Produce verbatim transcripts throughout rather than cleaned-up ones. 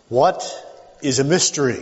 What is a mystery?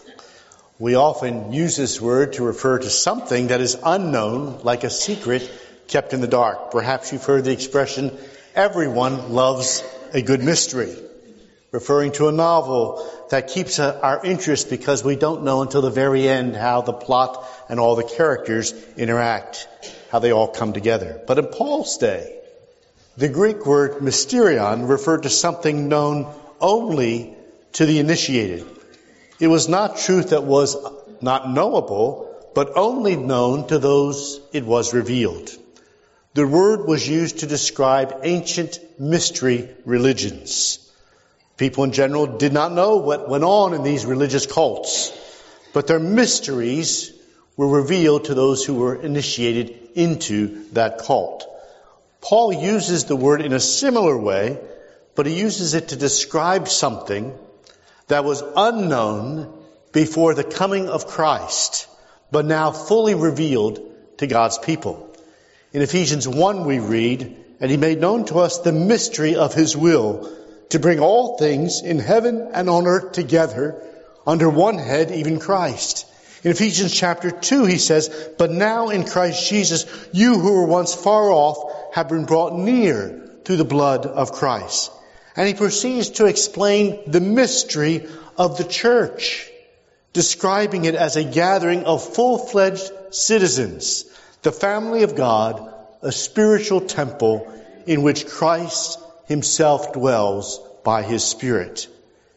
We often use this word to refer to something that is unknown, like a secret kept in the dark. Perhaps you've heard the expression, everyone loves a good mystery, referring to a novel that keeps our interest because we don't know until the very end how the plot and all the characters interact, how they all come together. But in Paul's day, the Greek word mysterion referred to something known only to the initiated. It was not truth that was not knowable, but only known to those it was revealed. The word was used to describe ancient mystery religions. People in general did not know what went on in these religious cults, but their mysteries were revealed to those who were initiated into that cult. Paul uses the word in a similar way, but he uses it to describe something that was unknown before the coming of Christ, but now fully revealed to God's people. In Ephesians one we read, "And he made known to us the mystery of his will, to bring all things in heaven and on earth together under one head, even Christ." In Ephesians chapter two he says, "But now in Christ Jesus, you who were once far off have been brought near through the blood of Christ." And he proceeds to explain the mystery of the church, describing it as a gathering of full-fledged citizens, the family of God, a spiritual temple in which Christ himself dwells by his Spirit.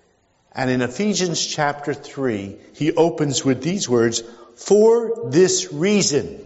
And in Ephesians chapter three, he opens with these words, "For this reason,"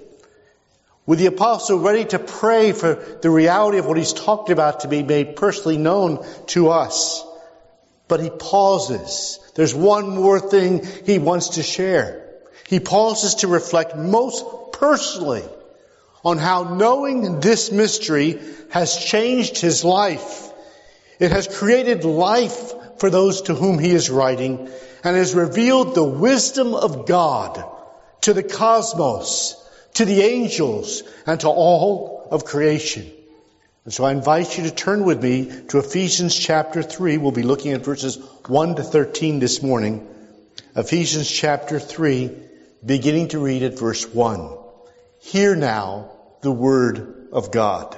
with the apostle ready to pray for the reality of what he's talked about to be made personally known to us. But he pauses. There's one more thing he wants to share. He pauses to reflect most personally on how knowing this mystery has changed his life. It has created life for those to whom he is writing, and has revealed the wisdom of God to the cosmos, to the angels, and to all of creation. And so I invite you to turn with me to Ephesians chapter three. We'll be looking at verses one to thirteen this morning. Ephesians chapter three, beginning to read at verse one. Hear now the word of God.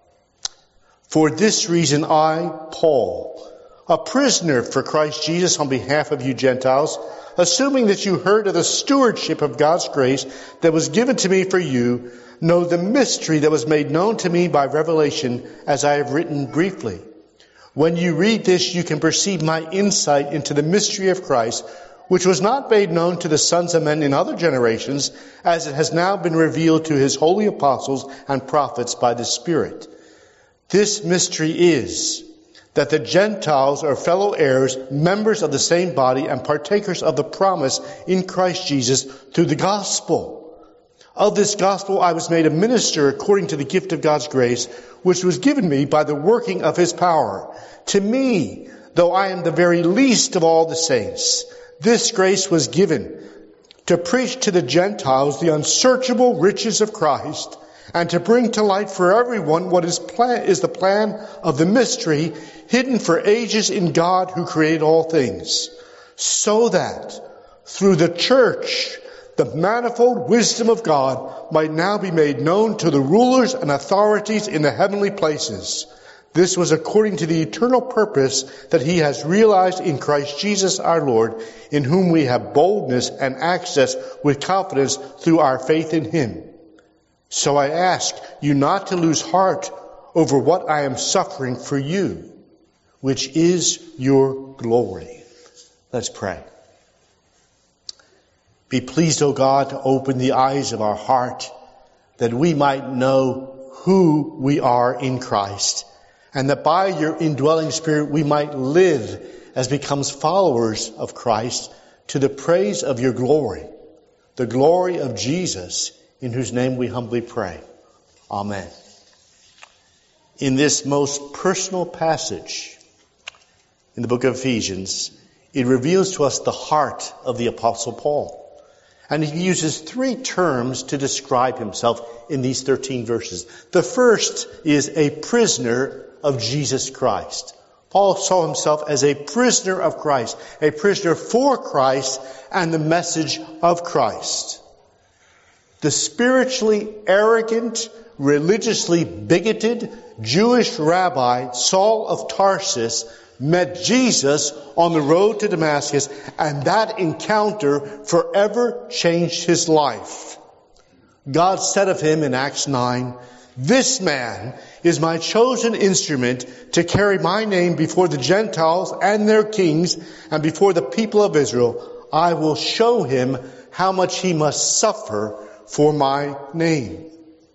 "For this reason I, Paul, a prisoner for Christ Jesus on behalf of you Gentiles, assuming that you heard of the stewardship of God's grace that was given to me for you, know the mystery that was made known to me by revelation, as I have written briefly. When you read this, you can perceive my insight into the mystery of Christ, which was not made known to the sons of men in other generations, as it has now been revealed to his holy apostles and prophets by the Spirit. This mystery is that the Gentiles are fellow heirs, members of the same body, and partakers of the promise in Christ Jesus through the gospel. Of this gospel I was made a minister according to the gift of God's grace, which was given me by the working of his power. To me, though I am the very least of all the saints, this grace was given to preach to the Gentiles the unsearchable riches of Christ, and to bring to light for everyone what is, plan, is the plan of the mystery hidden for ages in God who created all things, so that through the church the manifold wisdom of God might now be made known to the rulers and authorities in the heavenly places. This was according to the eternal purpose that he has realized in Christ Jesus our Lord, in whom we have boldness and access with confidence through our faith in him. So I ask you not to lose heart over what I am suffering for you, which is your glory." Let's pray. Be pleased, O God, to open the eyes of our heart, that we might know who we are in Christ, and that by your indwelling Spirit we might live as becomes followers of Christ to the praise of your glory, the glory of Jesus, in whose name we humbly pray. Amen. In this most personal passage in the book of Ephesians, it reveals to us the heart of the Apostle Paul. And he uses three terms to describe himself in these thirteen verses. The first is a prisoner of Jesus Christ. Paul saw himself as a prisoner of Christ, a prisoner for Christ and the message of Christ. The spiritually arrogant, religiously bigoted Jewish rabbi Saul of Tarsus met Jesus on the road to Damascus, and that encounter forever changed his life. God said of him in Acts nine, "This man is my chosen instrument to carry my name before the Gentiles and their kings and before the people of Israel. I will show him how much he must suffer for my name."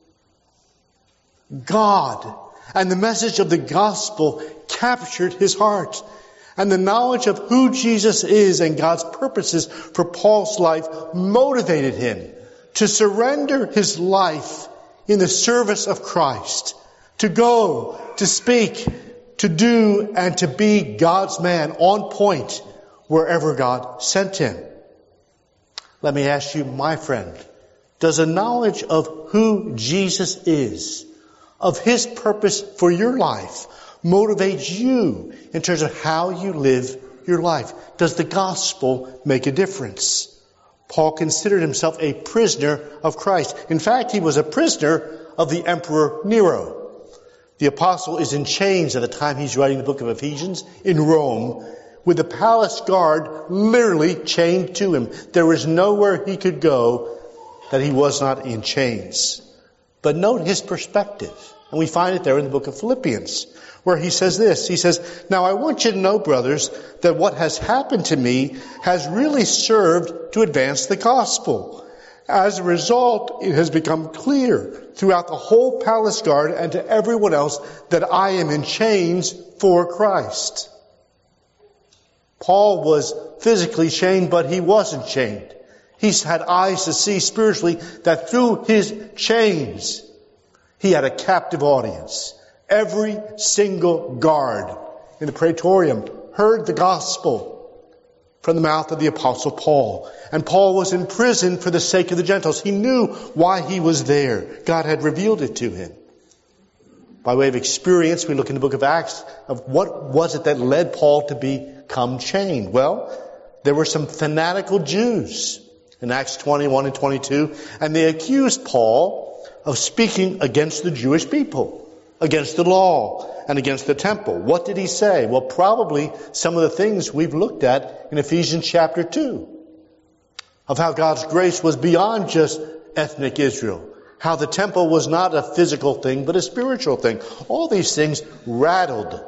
God and the message of the gospel captured his heart. And the knowledge of who Jesus is and God's purposes for Paul's life motivated him to surrender his life in the service of Christ, to go, to speak, to do, and to be God's man on point wherever God sent him. Let me ask you, my friend, does a knowledge of who Jesus is, of his purpose for your life, motivate you in terms of how you live your life? Does the gospel make a difference? Paul considered himself a prisoner of Christ. In fact, he was a prisoner of the Emperor Nero. The apostle is in chains at the time he's writing the book of Ephesians in Rome, with the palace guard literally chained to him. There was nowhere he could go that he was not in chains. But note his perspective. And we find it there in the book of Philippians, where he says this. He says, "Now I want you to know, brothers, that what has happened to me has really served to advance the gospel. As a result, it has become clear throughout the whole palace guard and to everyone else that I am in chains for Christ." Paul was physically chained, but he wasn't chained. He's had eyes to see spiritually that through his chains, he had a captive audience. Every single guard in the praetorium heard the gospel from the mouth of the apostle Paul. And Paul was in prison for the sake of the Gentiles. He knew why he was there. God had revealed it to him. By way of experience, we look in the book of Acts of what was it that led Paul to become chained. Well, there were some fanatical Jews in Acts twenty-one and twenty-two, and they accused Paul of speaking against the Jewish people, against the law, and against the temple. What did he say? Well, probably some of the things we've looked at in Ephesians chapter two, of how God's grace was beyond just ethnic Israel, how the temple was not a physical thing, but a spiritual thing. All these things rattled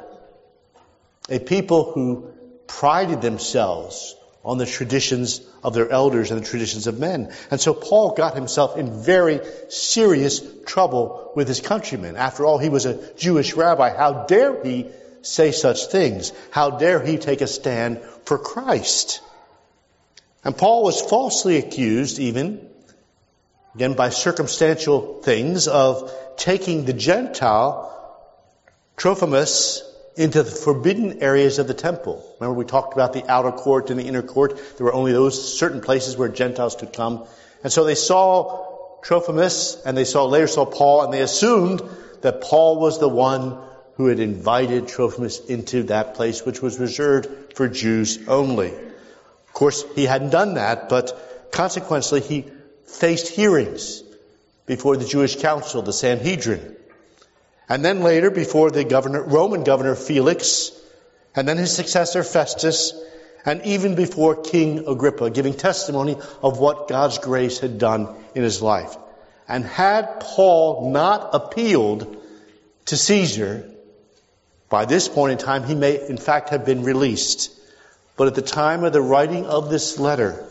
a people who prided themselves on the traditions of their elders and the traditions of men. And so Paul got himself in very serious trouble with his countrymen. After all, he was a Jewish rabbi. How dare he say such things? How dare he take a stand for Christ? And Paul was falsely accused even, again by circumstantial things, of taking the Gentile Trophimus into the forbidden areas of the temple. Remember, we talked about the outer court and the inner court. There were only those certain places where Gentiles could come. And so they saw Trophimus, and they saw later saw Paul, and they assumed that Paul was the one who had invited Trophimus into that place, which was reserved for Jews only. Of course, he hadn't done that, but consequently, he faced hearings before the Jewish council, the Sanhedrin. And then later before the governor, Roman governor Felix, and then his successor Festus, and even before King Agrippa, giving testimony of what God's grace had done in his life. And had Paul not appealed to Caesar, by this point in time he may in fact have been released. But at the time of the writing of this letter,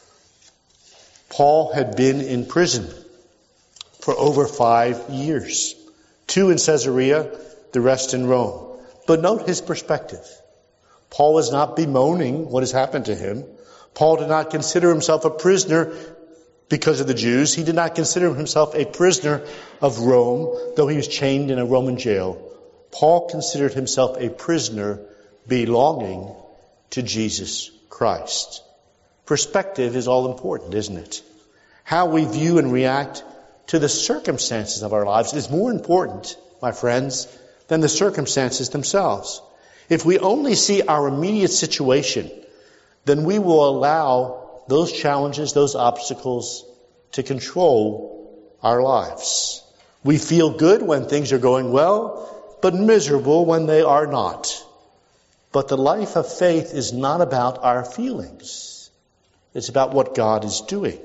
Paul had been in prison for over five years. Two in Caesarea, the rest in Rome. But note his perspective. Paul was not bemoaning what has happened to him. Paul did not consider himself a prisoner because of the Jews. He did not consider himself a prisoner of Rome, though he was chained in a Roman jail. Paul considered himself a prisoner belonging to Jesus Christ. Perspective is all important, isn't it? How we view and react to the circumstances of our lives is more important, my friends, than the circumstances themselves. If we only see our immediate situation, then we will allow those challenges, those obstacles to control our lives. We feel good when things are going well, but miserable when they are not. But the life of faith is not about our feelings. It's about what God is doing.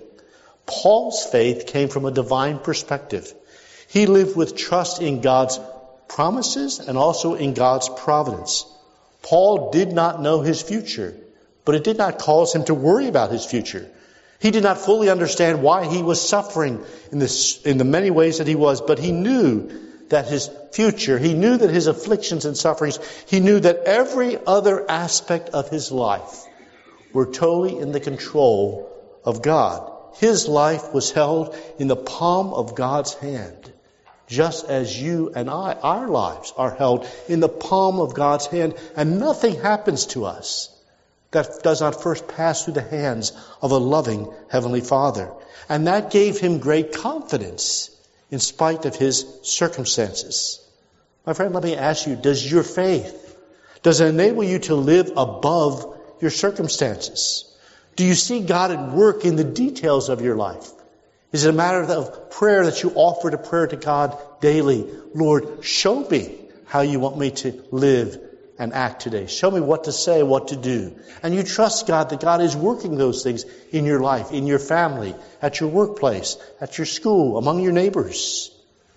Paul's faith came from a divine perspective. He lived with trust in God's promises and also in God's providence. Paul did not know his future, but it did not cause him to worry about his future. He did not fully understand why he was suffering in this, in the many ways that he was, but he knew that his future, he knew that his afflictions and sufferings, he knew that every other aspect of his life were totally in the control of God. His life was held in the palm of God's hand, just as you and I, our lives are held in the palm of God's hand, and nothing happens to us that does not first pass through the hands of a loving Heavenly Father. And that gave him great confidence in spite of his circumstances. My friend, let me ask you, does your faith, does it enable you to live above your circumstances? Do you see God at work in the details of your life? Is it a matter of prayer that you offer to prayer to God daily? Lord, show me how you want me to live and act today. Show me what to say, what to do. And you trust God that God is working those things in your life, in your family, at your workplace, at your school, among your neighbors.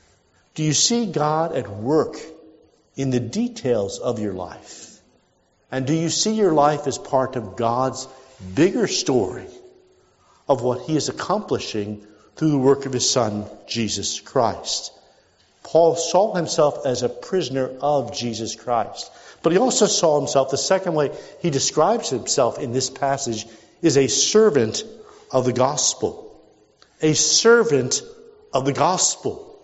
Do you see God at work in the details of your life? And do you see your life as part of God's bigger story of what He is accomplishing through the work of His Son, Jesus Christ? Paul saw himself as a prisoner of Jesus Christ. But he also saw himself, the second way he describes himself in this passage, is a servant of the gospel. A servant of the gospel.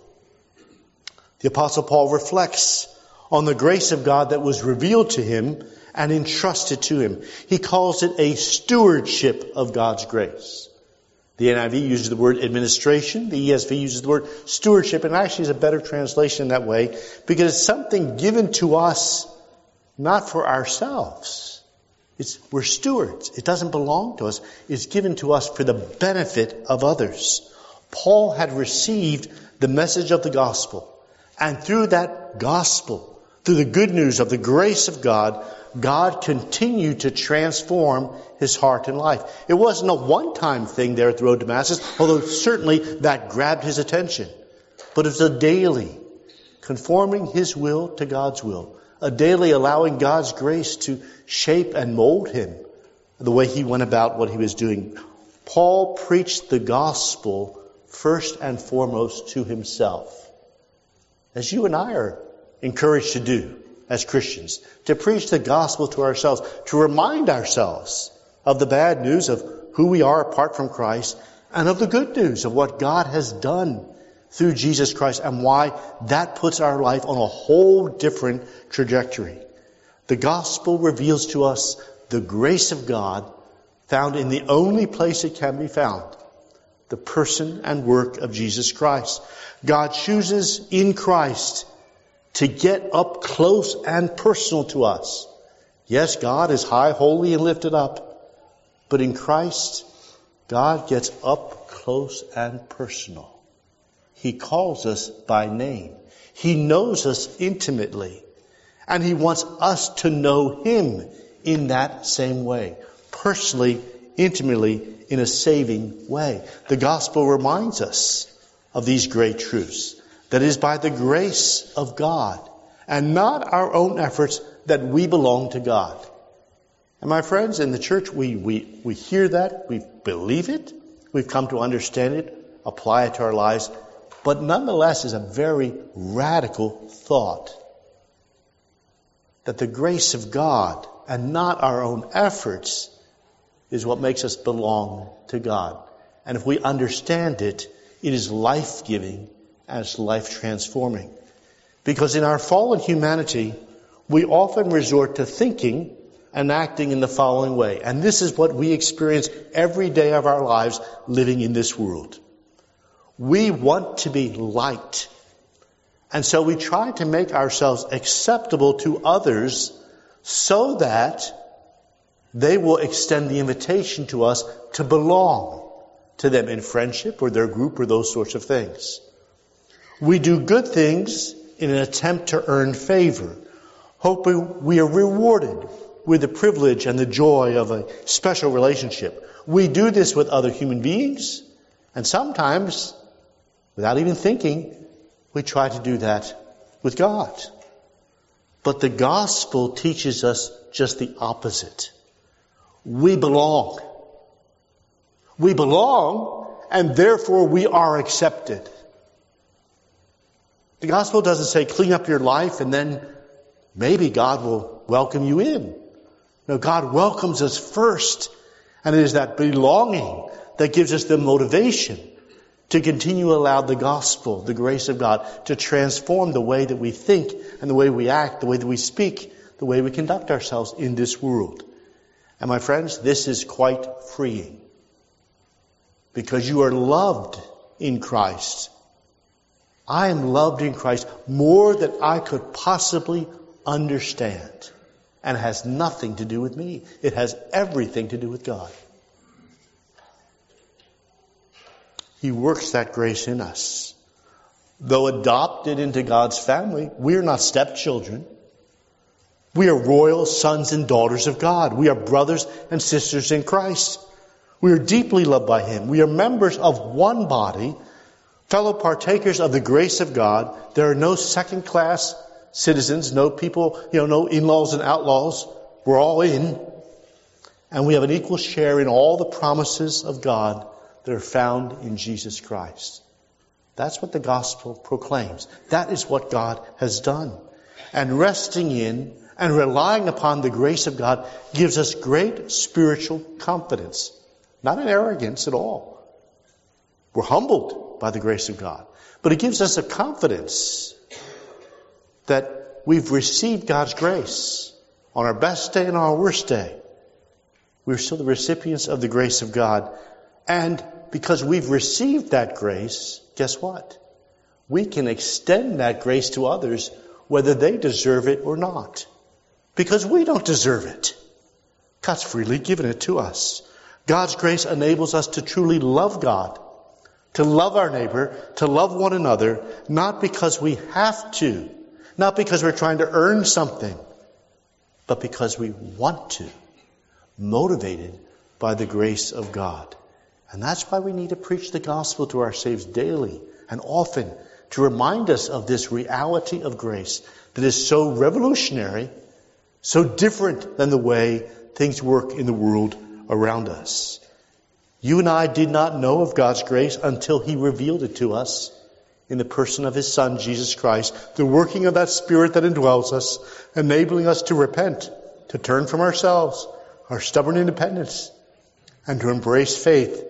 The Apostle Paul reflects on the grace of God that was revealed to him and entrusted to him. He calls it a stewardship of God's grace. The N I V uses the word administration. The E S V uses the word stewardship. And actually is a better translation that way because it's something given to us not for ourselves. It's, we're stewards. It doesn't belong to us. It's given to us for the benefit of others. Paul had received the message of the gospel. And through that gospel, through the good news of the grace of God, God continued to transform his heart and life. It wasn't a one-time thing there at the road to Damascus, although certainly that grabbed his attention. But it was a daily conforming his will to God's will. A daily allowing God's grace to shape and mold him the way he went about what he was doing. Paul preached the gospel first and foremost to himself, as you and I are encouraged to do as Christians, to preach the gospel to ourselves, to remind ourselves of the bad news of who we are apart from Christ and of the good news of what God has done through Jesus Christ and why that puts our life on a whole different trajectory. The gospel reveals to us the grace of God found in the only place it can be found, the person and work of Jesus Christ. God chooses in Christ to get up close and personal to us. Yes, God is high, holy, and lifted up. But in Christ, God gets up close and personal. He calls us by name. He knows us intimately. And He wants us to know Him in that same way. Personally, intimately, in a saving way. The gospel reminds us of these great truths. That it is by the grace of God and not our own efforts that we belong to God. And my friends, in the church, we, we, we hear that, we believe it, we've come to understand it, apply it to our lives, but nonetheless is a very radical thought. That the grace of God and not our own efforts is what makes us belong to God. And if we understand it, it is life-giving and it's life-transforming. Because in our fallen humanity, we often resort to thinking and acting in the following way. And this is what we experience every day of our lives living in this world. We want to be liked. And so we try to make ourselves acceptable to others so that they will extend the invitation to us to belong to them in friendship or their group or those sorts of things. We do good things in an attempt to earn favor, hoping we are rewarded with the privilege and the joy of a special relationship. We do this with other human beings, and sometimes, without even thinking, we try to do that with God. But the gospel teaches us just the opposite. We belong. We belong, and therefore we are accepted. The gospel doesn't say clean up your life and then maybe God will welcome you in. No, God welcomes us first. And it is that belonging that gives us the motivation to continue to allow the gospel, the grace of God, to transform the way that we think and the way we act, the way that we speak, the way we conduct ourselves in this world. And my friends, this is quite freeing. Because you are loved in Christ. I am loved in Christ more than I could possibly understand. And it has nothing to do with me. It has everything to do with God. He works that grace in us. Though adopted into God's family, we are not stepchildren. We are royal sons and daughters of God. We are brothers and sisters in Christ. We are deeply loved by Him. We are members of one body, fellow partakers of the grace of God. There are no second-class citizens, no people, you know, no in-laws and outlaws. We're all in. And we have an equal share in all the promises of God that are found in Jesus Christ. That's what the gospel proclaims. That is what God has done. And resting in and relying upon the grace of God gives us great spiritual confidence. Not an arrogance at all. We're humbled by the grace of God. But it gives us a confidence that we've received God's grace on our best day and our worst day. We're still the recipients of the grace of God. And because we've received that grace, guess what? We can extend that grace to others whether they deserve it or not. Because we don't deserve it. God's freely given it to us. God's grace enables us to truly love God, to love our neighbor, to love one another, not because we have to, not because we're trying to earn something, but because we want to, motivated by the grace of God. And that's why we need to preach the gospel to ourselves daily and often to remind us of this reality of grace that is so revolutionary, so different than the way things work in the world around us. You and I did not know of God's grace until He revealed it to us in the person of His Son, Jesus Christ, the working of that Spirit that indwells us, enabling us to repent, to turn from ourselves, our stubborn independence, and to embrace faith,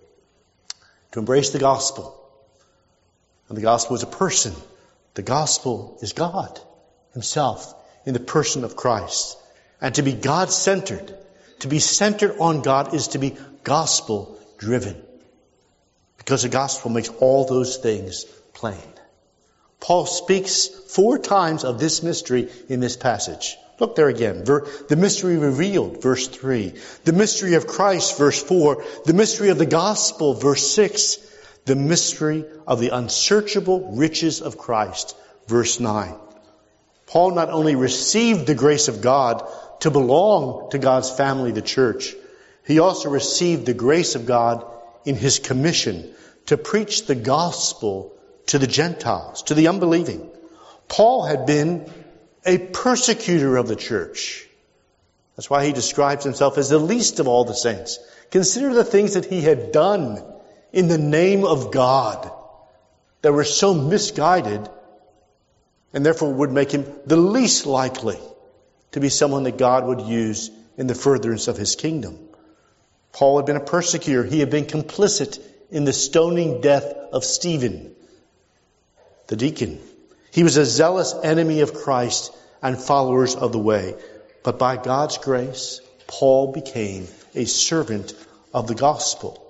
to embrace the gospel. And the gospel is a person. The gospel is God Himself in the person of Christ. And to be God-centered, to be centered on God is to be gospel-driven. Because the gospel makes all those things plain. Paul speaks four times of this mystery in this passage. Look there again. The mystery revealed, verse three. The mystery of Christ, verse four. The mystery of the gospel, verse six. The mystery of the unsearchable riches of Christ, verse nine. Paul not only received the grace of God to belong to God's family, the church, he also received the grace of God in his commission to preach the gospel to the Gentiles, to the unbelieving. Paul had been a persecutor of the church. That's why he describes himself as the least of all the saints. Consider the things that he had done in the name of God that were so misguided and therefore would make him the least likely to be someone that God would use in the furtherance of His kingdom. Paul had been a persecutor. He had been complicit in the stoning death of Stephen, the deacon. He was a zealous enemy of Christ and followers of the way. But by God's grace, Paul became a servant of the gospel.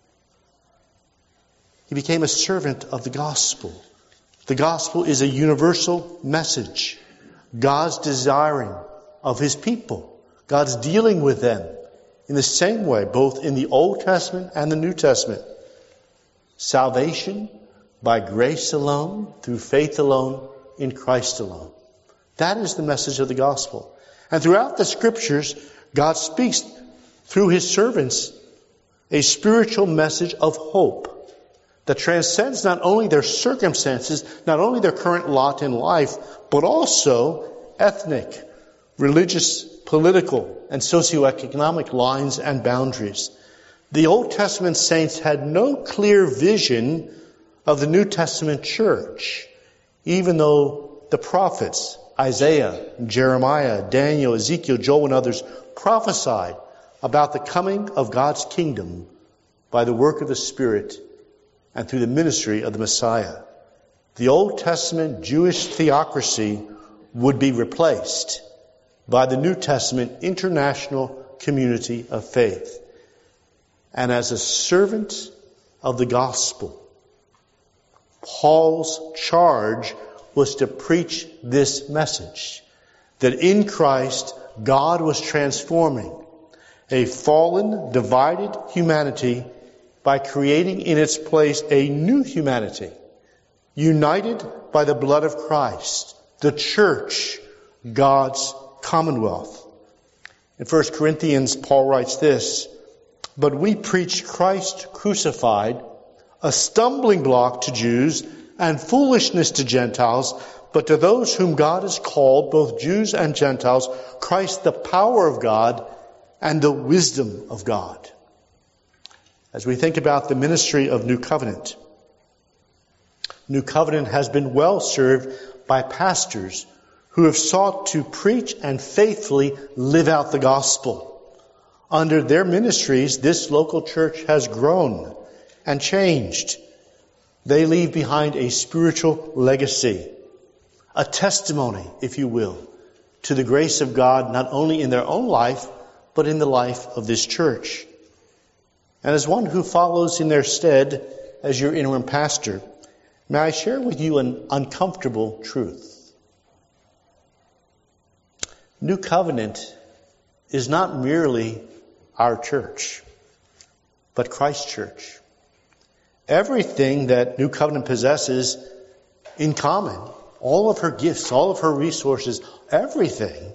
He became a servant of the gospel. The gospel is a universal message. God's desiring of His people. God's dealing with them in the same way, both in the Old Testament and the New Testament. Salvation by grace alone, through faith alone, in Christ alone. That is the message of the gospel. And throughout the Scriptures, God speaks through His servants a spiritual message of hope that transcends not only their circumstances, not only their current lot in life, but also ethnic, religious, political, and socioeconomic lines and boundaries. The Old Testament saints had no clear vision of the New Testament church, even though the prophets, Isaiah, Jeremiah, Daniel, Ezekiel, Joel, and others prophesied about the coming of God's kingdom by the work of the Spirit and through the ministry of the Messiah. The Old Testament Jewish theocracy would be replaced by the New Testament international community of faith. And as a servant of the gospel, Paul's charge was to preach this message, that in Christ God was transforming a fallen, divided humanity by creating in its place a new humanity, united by the blood of Christ, the church, God's commonwealth. In First Corinthians, Paul writes this, "But we preach Christ crucified, a stumbling block to Jews and foolishness to Gentiles, but to those whom God has called, both Jews and Gentiles, Christ the power of God and the wisdom of God." As we think about the ministry of New Covenant, New Covenant has been well served by pastors who have sought to preach and faithfully live out the gospel. Under their ministries, this local church has grown and changed. They leave behind a spiritual legacy, a testimony, if you will, to the grace of God, not only in their own life, but in the life of this church. And as one who follows in their stead as your interim pastor, may I share with you an uncomfortable truth. New Covenant is not merely our church, but Christ's church. Everything that New Covenant possesses in common, all of her gifts, all of her resources, everything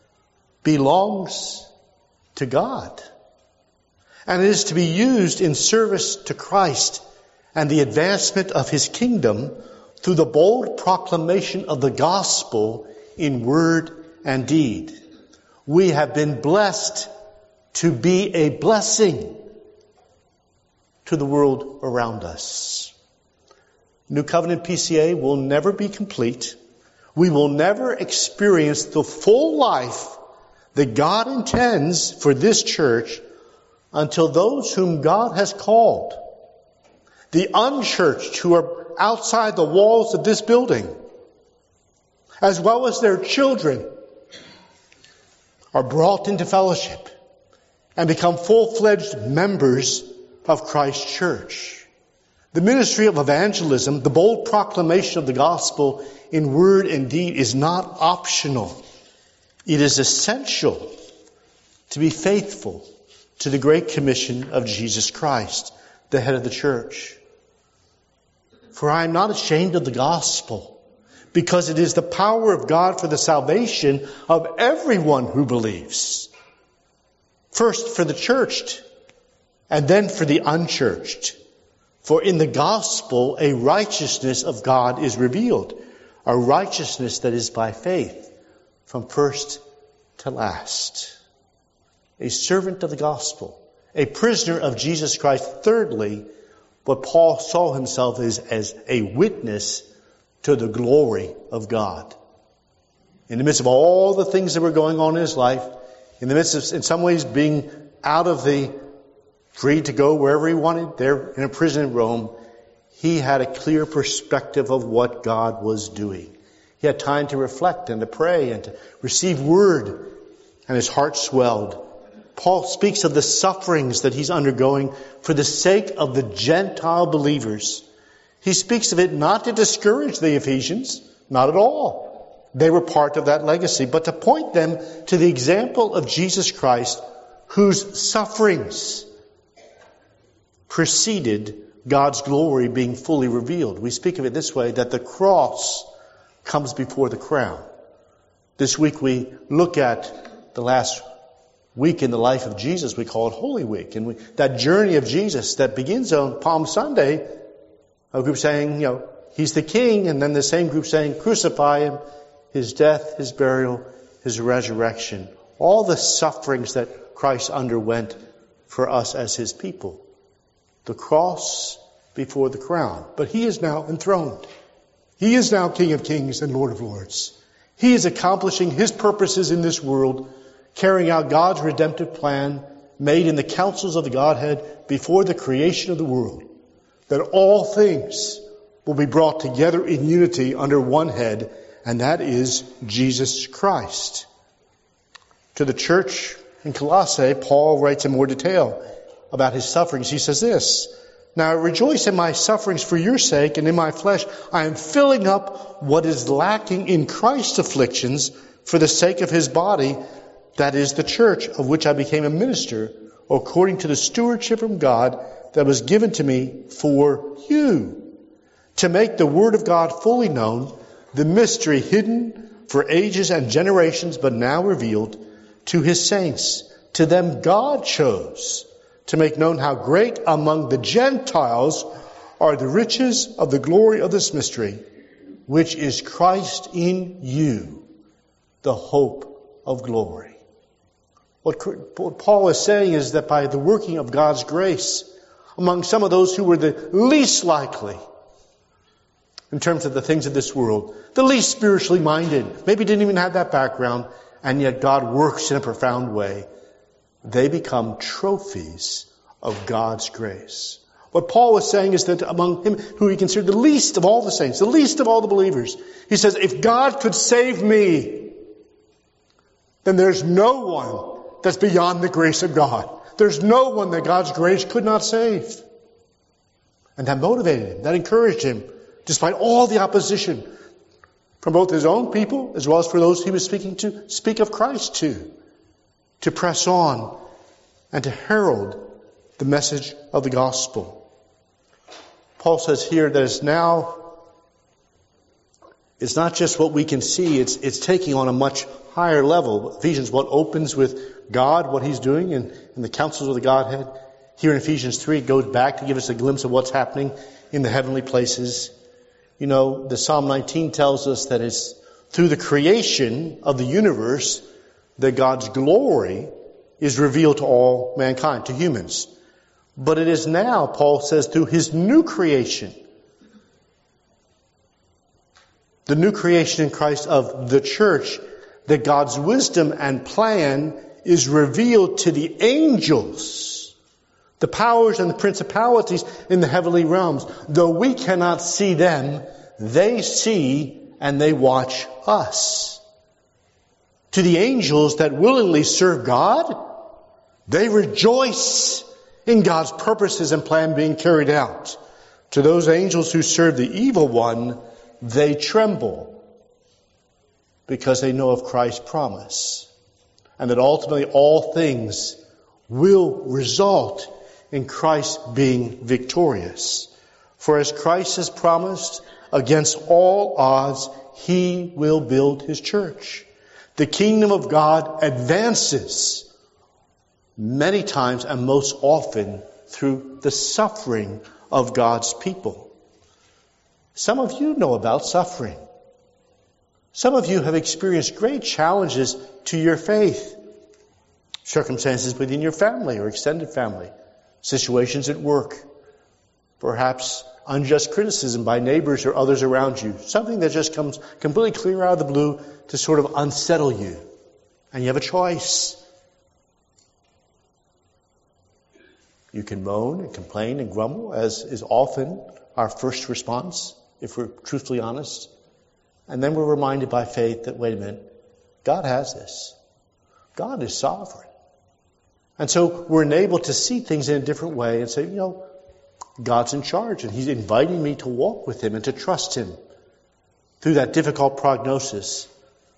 belongs to God. And it is to be used in service to Christ and the advancement of His kingdom through the bold proclamation of the gospel in word and deed. We have been blessed to be a blessing to the world around us. New Covenant P C A will never be complete. We will never experience the full life that God intends for this church until those whom God has called, the unchurched who are outside the walls of this building, as well as their children, are brought into fellowship and become full-fledged members of Christ's church. The ministry of evangelism, the bold proclamation of the gospel in word and deed, is not optional. It is essential to be faithful to the great commission of Jesus Christ, the head of the church. For I am not ashamed of the gospel, because it is the power of God for the salvation of everyone who believes. First for the churched, and then for the unchurched. For in the gospel, a righteousness of God is revealed, a righteousness that is by faith, from first to last. A servant of the gospel, a prisoner of Jesus Christ. Thirdly, what Paul saw himself as, as a witness to the glory of God. In the midst of all the things that were going on in his life, in the midst of, in some ways, being out of the, free to go wherever he wanted, there in a prison in Rome, he had a clear perspective of what God was doing. He had time to reflect and to pray and to receive word, and his heart swelled. Paul speaks of the sufferings that he's undergoing for the sake of the Gentile believers. He speaks of it not to discourage the Ephesians, not at all. They were part of that legacy, but to point them to the example of Jesus Christ, whose sufferings preceded God's glory being fully revealed. We speak of it this way, that the cross comes before the crown. This week we look at the last week in the life of Jesus. We call it Holy Week. And we, that journey of Jesus that begins on Palm Sunday, a group saying, you know, He's the King, and then the same group saying, crucify Him, His death, His burial, His resurrection. All the sufferings that Christ underwent for us as His people. The cross before the crown. But He is now enthroned. He is now King of Kings and Lord of Lords. He is accomplishing His purposes in this world, carrying out God's redemptive plan made in the councils of the Godhead before the creation of the world. That all things will be brought together in unity under one head, and that is Jesus Christ. To the church in Colossae, Paul writes in more detail about his sufferings. He says this, "Now I rejoice in my sufferings for your sake, and in my flesh I am filling up what is lacking in Christ's afflictions for the sake of His body, that is the church, of which I became a minister, according to the stewardship from God that was given to me for you, to make the word of God fully known, the mystery hidden for ages and generations, but now revealed to His saints. To them God chose to make known how great among the Gentiles are the riches of the glory of this mystery, which is Christ in you, the hope of glory." What Paul is saying is that by the working of God's grace, among some of those who were the least likely in terms of the things of this world, the least spiritually minded, maybe didn't even have that background, and yet God works in a profound way, they become trophies of God's grace. What Paul is saying is that among him who he considered the least of all the saints, the least of all the believers, he says, if God could save me, then there's no one that's beyond the grace of God. There's no one that God's grace could not save. And that motivated him, that encouraged him, despite all the opposition from both his own people as well as for those he was speaking to, speak of Christ to, to press on and to herald the message of the gospel. Paul says here that it's now, it's not just what we can see, it's it's taking on a much higher level. Ephesians one opens with God, what He's doing in, in the councils of the Godhead. Here in Ephesians three, it goes back to give us a glimpse of what's happening in the heavenly places. You know, the Psalm nineteen tells us that it's through the creation of the universe that God's glory is revealed to all mankind, to humans. But it is now, Paul says, through His new creation, the new creation in Christ of the church, that God's wisdom and plan is revealed to the angels, the powers and the principalities in the heavenly realms. Though we cannot see them, they see and they watch us. To the angels that willingly serve God, they rejoice in God's purposes and plan being carried out. To those angels who serve the evil one, they tremble because they know of Christ's promise, and that ultimately all things will result in Christ being victorious. For as Christ has promised, against all odds, He will build His church. The kingdom of God advances many times and most often through the suffering of God's people. Some of you know about suffering. Some of you have experienced great challenges to your faith. Circumstances within your family or extended family. Situations at work. Perhaps unjust criticism by neighbors or others around you. Something that just comes completely clear out of the blue to sort of unsettle you. And you have a choice. You can moan and complain and grumble, as is often our first response, if we're truthfully honest. And then we're reminded by faith that, wait a minute, God has this. God is sovereign. And so we're enabled to see things in a different way and say, you know, God's in charge and He's inviting me to walk with Him and to trust Him through that difficult prognosis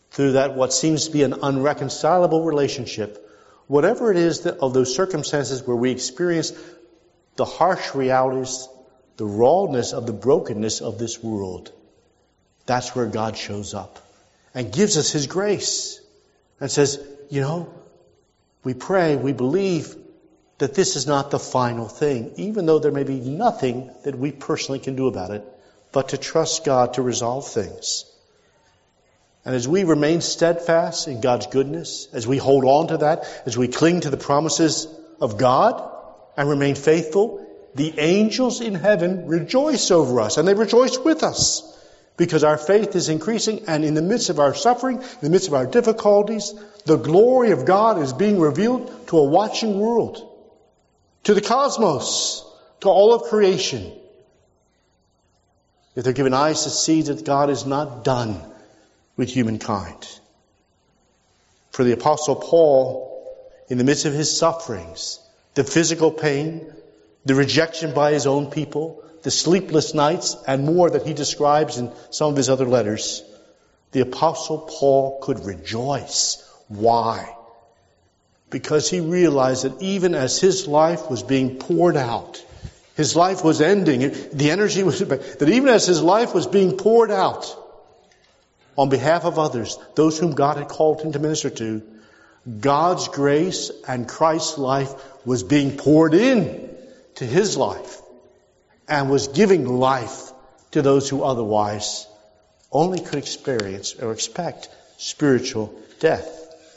through that what seems to be an unreconcilable relationship, whatever it is that of those circumstances where we experience the harsh realities, the rawness of the brokenness of this world, that's where God shows up and gives us His grace and says, you know, we pray, we believe that this is not the final thing, even though there may be nothing that we personally can do about it, but to trust God to resolve things. And as we remain steadfast in God's goodness, as we hold on to that, as we cling to the promises of God and remain faithful, the angels in heaven rejoice over us, and they rejoice with us, because our faith is increasing, and in the midst of our suffering, in the midst of our difficulties, the glory of God is being revealed to a watching world, to the cosmos, to all of creation. If they're given eyes to see that God is not done with humankind. For the Apostle Paul, in the midst of his sufferings, the physical pain, the rejection by his own people, the sleepless nights, and more that he describes in some of his other letters, the Apostle Paul could rejoice. Why? Because he realized that even as his life was being poured out, his life was ending, the energy was, that even as his life was being poured out on behalf of others, those whom God had called him to minister to, God's grace and Christ's life was being poured in to his life and was giving life to those who otherwise only could experience or expect spiritual death.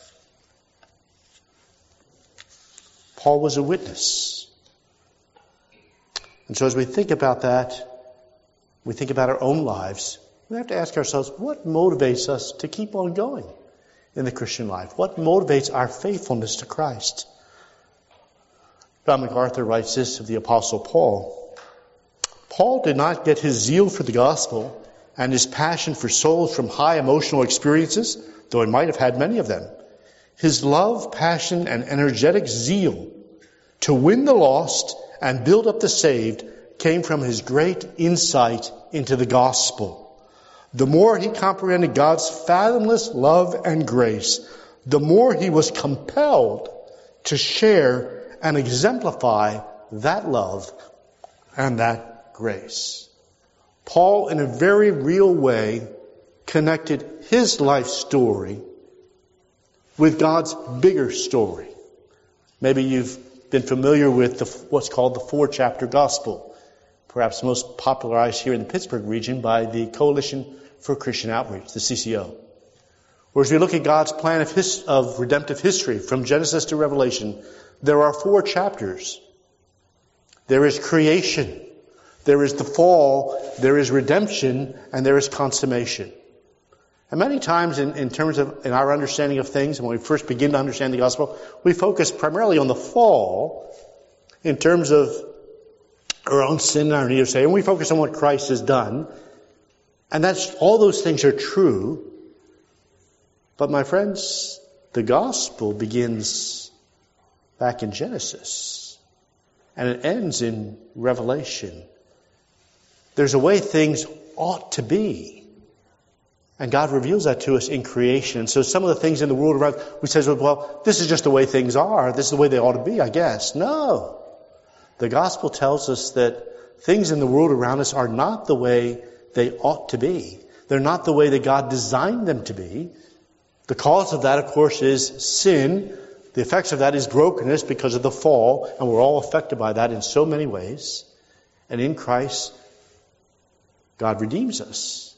Paul was a witness. And so as we think about that, we think about our own lives, we have to ask ourselves, what motivates us to keep on going in the Christian life? What motivates our faithfulness to Christ? John MacArthur writes this of the Apostle Paul. Paul did not get his zeal for the gospel and his passion for souls from high emotional experiences, though he might have had many of them. His love, passion, and energetic zeal to win the lost and build up the saved came from his great insight into the gospel. The more he comprehended God's fathomless love and grace, the more he was compelled to share and exemplify that love and that grace. Paul, in a very real way, connected his life story with God's bigger story. Maybe you've been familiar with the, what's called the four-chapter gospel, perhaps most popularized here in the Pittsburgh region by the Coalition for Christian Outreach, the C C O. Whereas we look at God's plan of, his, of redemptive history from Genesis to Revelation, there are four chapters. There is creation, there is the fall, there is redemption, and there is consummation. And many times in, in terms of in our understanding of things, when we first begin to understand the gospel, we focus primarily on the fall in terms of our own sin and our need of Savior, and we focus on what Christ has done. And that's, all those things are true. But my friends, the gospel begins back in Genesis. And it ends in Revelation. There's a way things ought to be. And God reveals that to us in creation. And so some of the things in the world around, we say, well, this is just the way things are. This is the way they ought to be, I guess. No. The gospel tells us that things in the world around us are not the way they ought to be. They're not the way that God designed them to be. The cause of that, of course, is sin. The effects of that is brokenness because of the fall, and we're all affected by that in so many ways. And in Christ, God redeems us.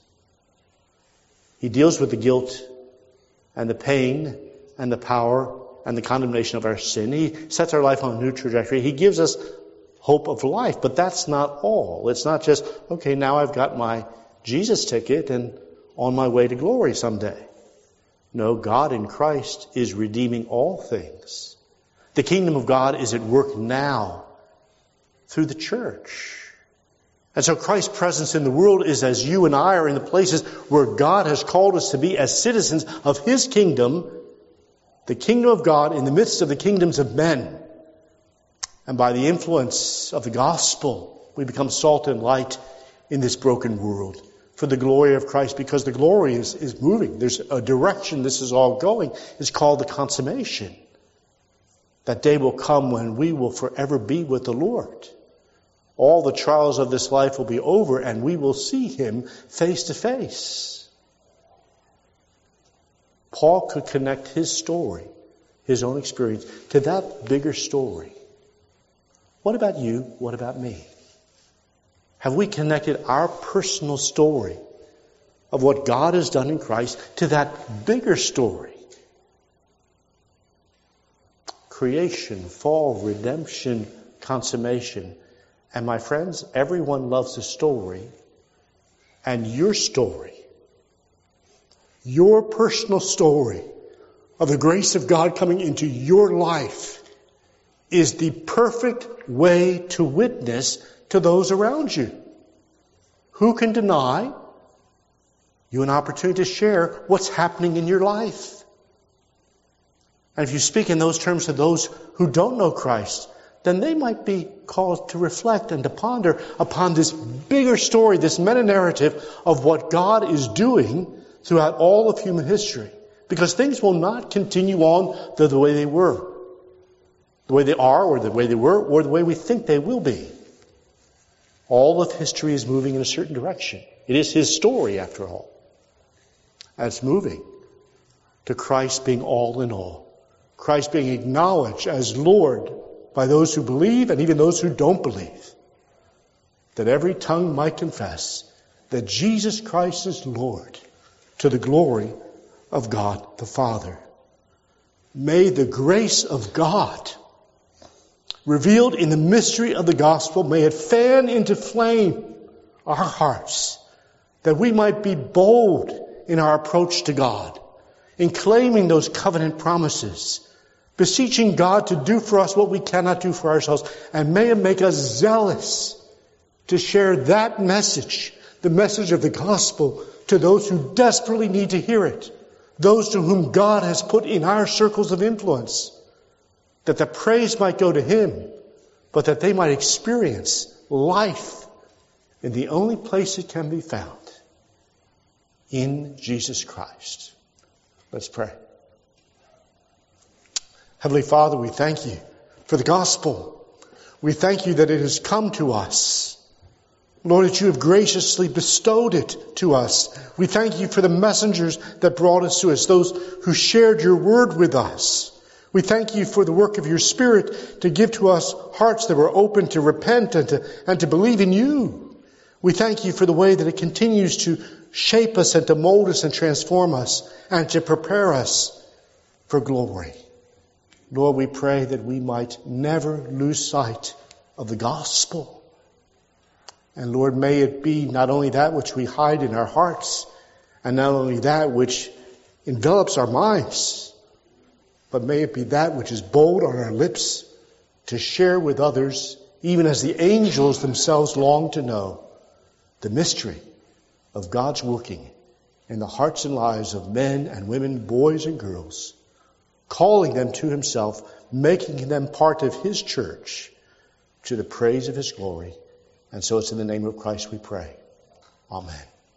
He deals with the guilt and the pain and the power and the condemnation of our sin. He sets our life on a new trajectory. He gives us hope of life, but that's not all. It's not just, okay, now I've got my Jesus ticket and on my way to glory someday. No, God in Christ is redeeming all things. The kingdom of God is at work now through the church. And so Christ's presence in the world is as you and I are in the places where God has called us to be as citizens of His kingdom, the kingdom of God in the midst of the kingdoms of men. And by the influence of the gospel, we become salt and light in this broken world. for the glory of Christ, because the glory is, is moving. There's a direction this is all going. It's called the consummation. That day will come when we will forever be with the Lord. All the trials of this life will be over and we will see him face to face. Paul could connect his story, his own experience, to that bigger story. What about you? What about me? Have we connected our personal story of what God has done in Christ to that bigger story? Creation, fall, redemption, consummation. And my friends, everyone loves a story. And your story, your personal story of the grace of God coming into your life is the perfect way to witness to those around you. Who can deny you an opportunity to share what's happening in your life? And if you speak in those terms to those who don't know Christ, then they might be called to reflect and to ponder upon this bigger story, this meta-narrative of what God is doing throughout all of human history. Because things will not continue on the, the way they were, the way they are, or the way they were, or the way we think they will be. All of history is moving in a certain direction. It is his story, after all. And it's moving to Christ being all in all. Christ being acknowledged as Lord by those who believe and even those who don't believe. That every tongue might confess that Jesus Christ is Lord, to the glory of God the Father. May the grace of God revealed in the mystery of the gospel, may it fan into flame our hearts, that we might be bold in our approach to God, in claiming those covenant promises, beseeching God to do for us what we cannot do for ourselves, and may it make us zealous to share that message, the message of the gospel, to those who desperately need to hear it, those to whom God has put in our circles of influence, that the praise might go to him, but that they might experience life in the only place it can be found, in Jesus Christ. Let's pray. Heavenly Father, we thank you for the gospel. We thank you that it has come to us. Lord, that you have graciously bestowed it to us. We thank you for the messengers that brought us to us, those who shared your word with us. We thank you for the work of your Spirit to give to us hearts that were open to repent and to, and to believe in you. We thank you for the way that it continues to shape us and to mold us and transform us and to prepare us for glory. Lord, we pray that we might never lose sight of the gospel. And Lord, may it be not only that which we hide in our hearts, and not only that which envelops our minds, but may it be that which is bold on our lips to share with others, even as the angels themselves long to know, the mystery of God's working in the hearts and lives of men and women, boys and girls, calling them to himself, making them part of his church to the praise of his glory. And so it's in the name of Christ we pray. Amen.